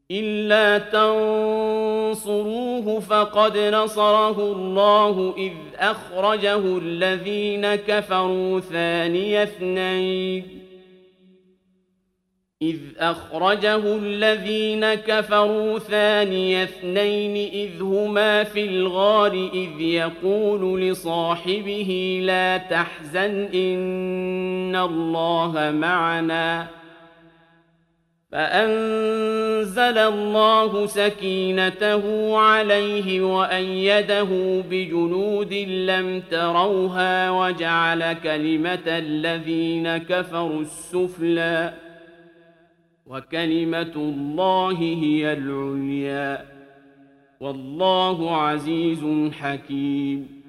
إلا تنصروه فقد نصره الله إذ أخرجه الذين كفروا ثاني اثنين إذ هما في الغار إذ يقول لصاحبه لا تحزن إن الله معنا فأنزل الله سكينته عليه وأيده بجنود لم تروها وجعل كلمة الذين كفروا السفلى وكلمة الله هي العليا والله عزيز حكيم.